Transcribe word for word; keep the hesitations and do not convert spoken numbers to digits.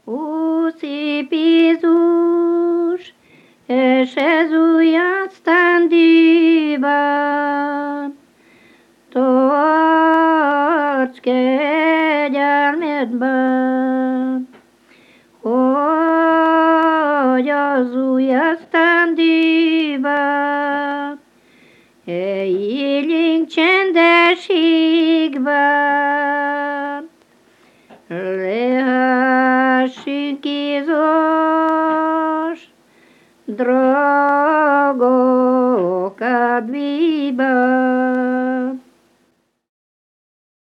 Ó, szép Jézus, és ez újját díjban, tarts kegyelmedben, hogy az új esztendőben, éljünk csendességben, lehessünk Jézus, drága kedvében.